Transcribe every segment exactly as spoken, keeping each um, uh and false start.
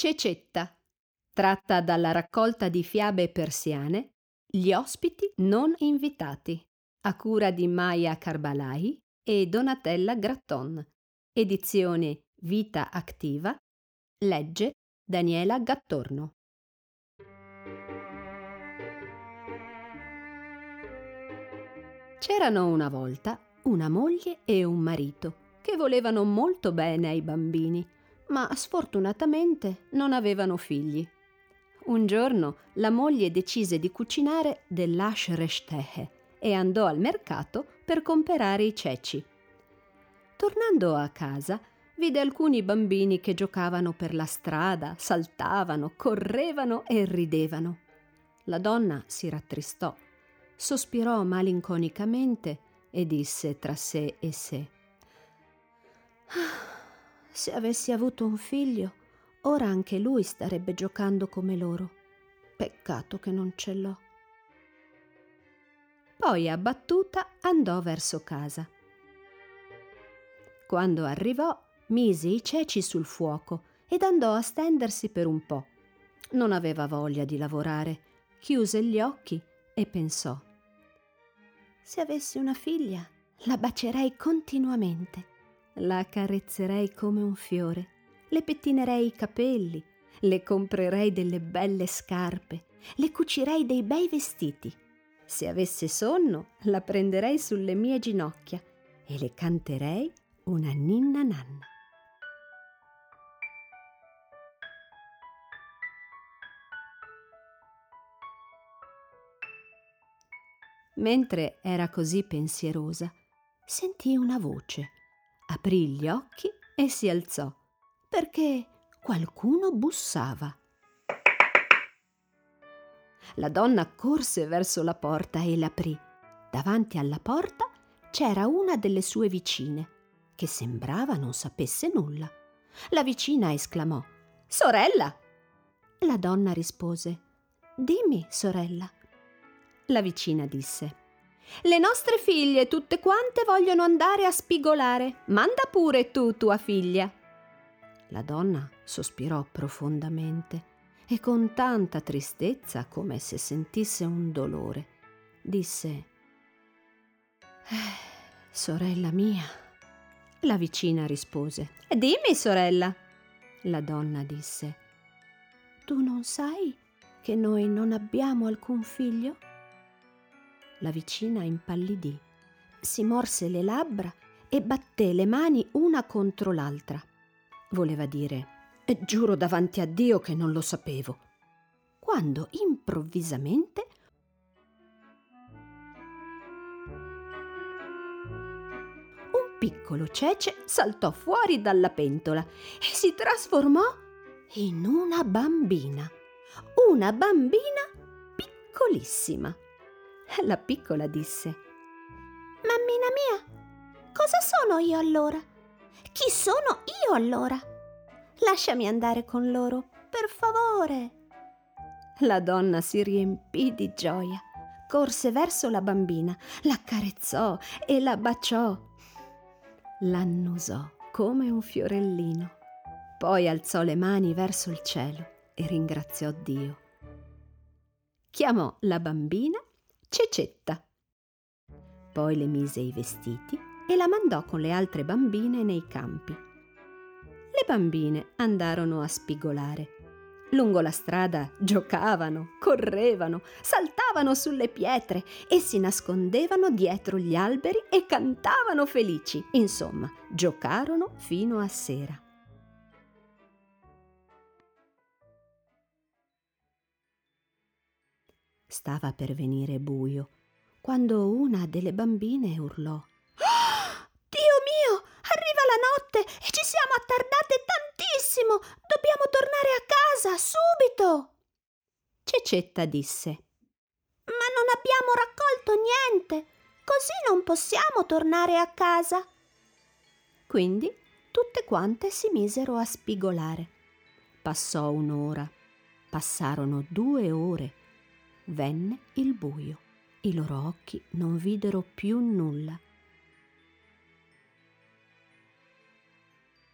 Cecetta, tratta dalla raccolta di fiabe persiane Gli ospiti non invitati, a cura di Maya Carbalai e Donatella Gratton, edizione Vita Activa, legge Daniela Gattorno. C'erano una volta una moglie e un marito che volevano molto bene ai bambini, ma sfortunatamente non avevano figli. Un giorno la moglie decise di cucinare dell'ash reshtehe e andò al mercato per comprare i ceci. Tornando a casa, vide alcuni bambini che giocavano per la strada, saltavano, correvano e ridevano. La donna si rattristò, sospirò malinconicamente e disse tra sé e sé: «Ah, se avessi avuto un figlio, ora anche lui starebbe giocando come loro. Peccato che non ce l'ho». Poi, abbattuta, andò verso casa. Quando arrivò, mise i ceci sul fuoco ed andò a stendersi per un po'. Non aveva voglia di lavorare, chiuse gli occhi e pensò: «Se avessi una figlia, la bacierei continuamente, la accarezzerei come un fiore, le pettinerei i capelli, le comprerei delle belle scarpe, le cucirei dei bei vestiti. Se avesse sonno, la prenderei sulle mie ginocchia e le canterei una ninna nanna». Mentre era così pensierosa, sentì una voce, aprì gli occhi e si alzò, perché qualcuno bussava. La donna corse verso la porta e l'aprì. Davanti alla porta c'era una delle sue vicine, che sembrava non sapesse nulla. La vicina esclamò: «Sorella!» La donna rispose: «Dimmi, sorella». La vicina disse: «Le nostre figlie tutte quante vogliono andare a spigolare. Manda pure tu tua figlia». La donna sospirò profondamente e con tanta tristezza, come se sentisse un dolore, disse: eh, «Sorella mia». La vicina rispose: «Dimmi, sorella». La donna disse: «Tu non sai che noi non abbiamo alcun figlio?» La vicina impallidì, si morse le labbra e batté le mani una contro l'altra. Voleva dire: «Giuro davanti a Dio che non lo sapevo», quando improvvisamente un piccolo cece saltò fuori dalla pentola e si trasformò in una bambina, una bambina piccolissima. La piccola disse: «Mammina mia, cosa sono io allora? Chi sono io allora? Lasciami andare con loro, per favore». La donna si riempì di gioia, corse verso la bambina, l'accarezzò e la baciò. L'annusò come un fiorellino. Poi alzò le mani verso il cielo e ringraziò Dio. Chiamò la bambina Cecetta. Poi le mise i vestiti e la mandò con le altre bambine nei campi. Le bambine andarono a spigolare. Lungo la strada giocavano, correvano, saltavano sulle pietre e si nascondevano dietro gli alberi e cantavano felici. Insomma, giocarono fino a sera. Stava per venire buio quando una delle bambine urlò: «Oh, Dio mio, arriva la notte e ci siamo attardate tantissimo! Dobbiamo tornare a casa, subito!» Cecetta disse: «Ma non abbiamo raccolto niente, così non possiamo tornare a casa». Quindi tutte quante si misero a spigolare. Passò un'ora, passarono due ore. Venne il buio. I loro occhi non videro più nulla.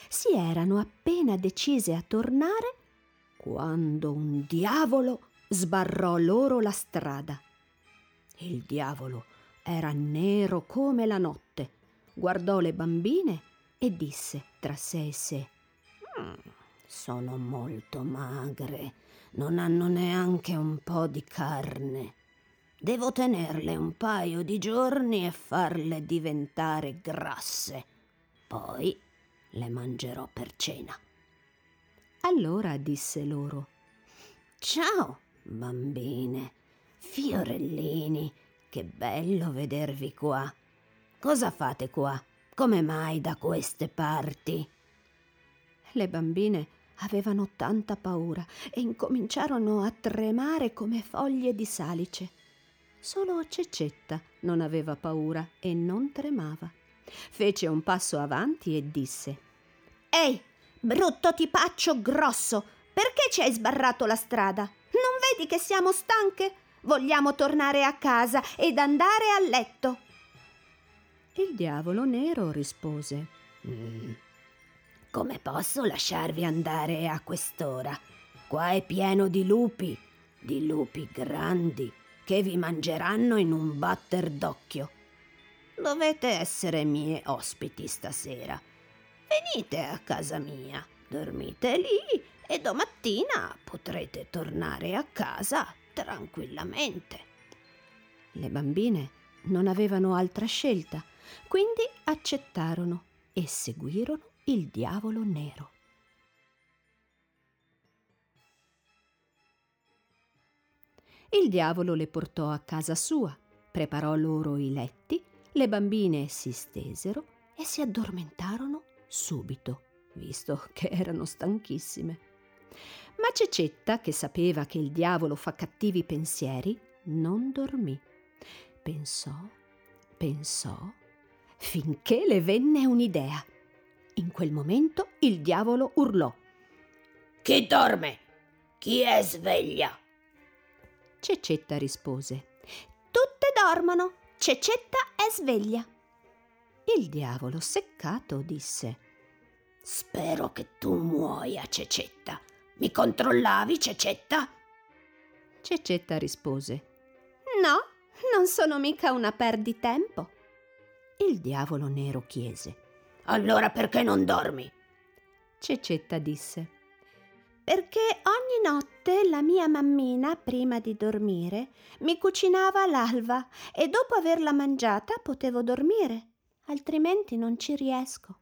Si erano appena decise a tornare quando un diavolo sbarrò loro la strada. Il diavolo era nero come la notte, guardò le bambine e disse tra sé e sé: «Mm, sono molto magre, non hanno neanche un po' di carne. Devo tenerle un paio di giorni e farle diventare grasse. Poi le mangerò per cena». Allora disse loro: «Ciao, bambine, fiorellini, che bello vedervi qua. Cosa fate qua? Come mai da queste parti?» Le bambine avevano tanta paura e incominciarono a tremare come foglie di salice. Solo Cecetta non aveva paura e non tremava. Fece un passo avanti e disse: «Ehi, brutto tipaccio grosso, perché ci hai sbarrato la strada? Non vedi che siamo stanche? Vogliamo tornare a casa ed andare a letto». Il diavolo nero rispose: mm, «Come posso lasciarvi andare a quest'ora? Qua è pieno di lupi, di lupi grandi, che vi mangeranno in un batter d'occhio. Dovete essere mie ospiti stasera. Venite a casa mia, dormite lì e domattina potrete tornare a casa tranquillamente». Le bambine non avevano altra scelta, quindi accettarono e seguirono il diavolo nero. Il diavolo le portò a casa sua, preparò loro i letti, le bambine si stesero e si addormentarono subito, visto che erano stanchissime. Ma Cecetta, che sapeva che il diavolo fa cattivi pensieri, non dormì. Pensò, pensò, finché le venne un'idea. In quel momento il diavolo urlò: «Chi dorme? Chi è sveglia?» Cecetta rispose: «Tutte dormono, Cecetta è sveglia». Il diavolo, seccato, disse: «Spero che tu muoia, Cecetta. Mi controllavi, Cecetta?» Cecetta rispose: «No, non sono mica una perditempo». Il diavolo nero chiese: «Allora perché non dormi?» Cecetta disse: «Perché ogni notte la mia mammina, prima di dormire, mi cucinava l'alva e dopo averla mangiata potevo dormire, altrimenti non ci riesco».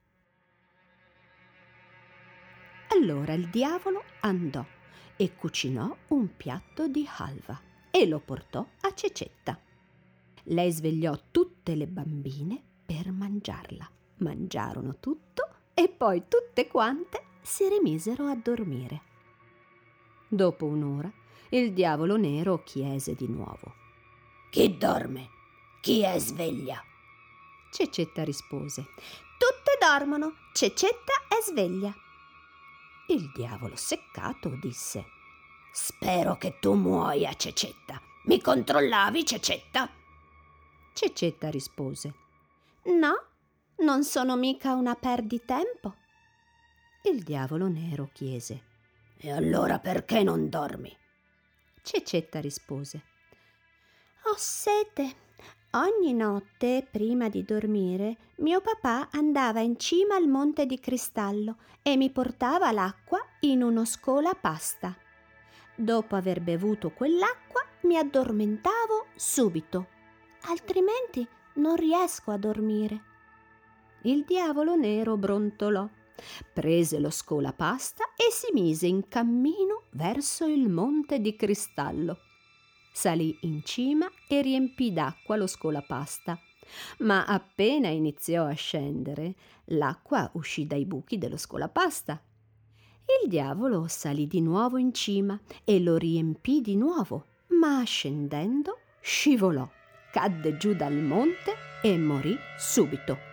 Allora il diavolo andò e cucinò un piatto di halva e lo portò a Cecetta. Lei svegliò tutte le bambine per mangiarla. Mangiarono tutto e poi tutte quante si rimisero a dormire. Dopo un'ora il diavolo nero chiese di nuovo: «Chi dorme? Chi è sveglia?» Cecetta rispose: «Tutte dormono, Cecetta è sveglia». Il diavolo, seccato, disse: «Spero che tu muoia, Cecetta. Mi controllavi, Cecetta?» Cecetta rispose: «No, non sono mica una perditempo». Il diavolo nero chiese: «E allora perché non dormi?» Cecetta rispose: «Ho sete. Ogni notte, prima di dormire, mio papà andava in cima al monte di cristallo e mi portava l'acqua in uno scolapasta. Dopo aver bevuto quell'acqua mi addormentavo subito, altrimenti non riesco a dormire». Il diavolo nero brontolò, prese lo scolapasta e si mise in cammino verso il monte di cristallo. Salì in cima e riempì d'acqua lo scolapasta, ma appena iniziò a scendere, l'acqua uscì dai buchi dello scolapasta. Il diavolo salì di nuovo in cima e lo riempì di nuovo, ma scendendo scivolò, cadde giù dal monte e morì subito.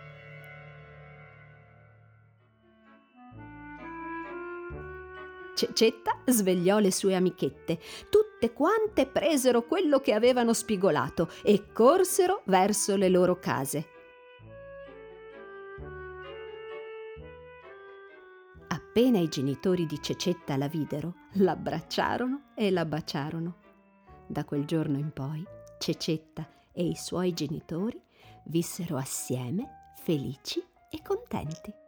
Cecetta svegliò le sue amichette. Tutte quante presero quello che avevano spigolato e corsero verso le loro case. Appena i genitori di Cecetta la videro, l'abbracciarono e la baciarono. Da quel giorno in poi, Cecetta e i suoi genitori vissero assieme, felici e contenti.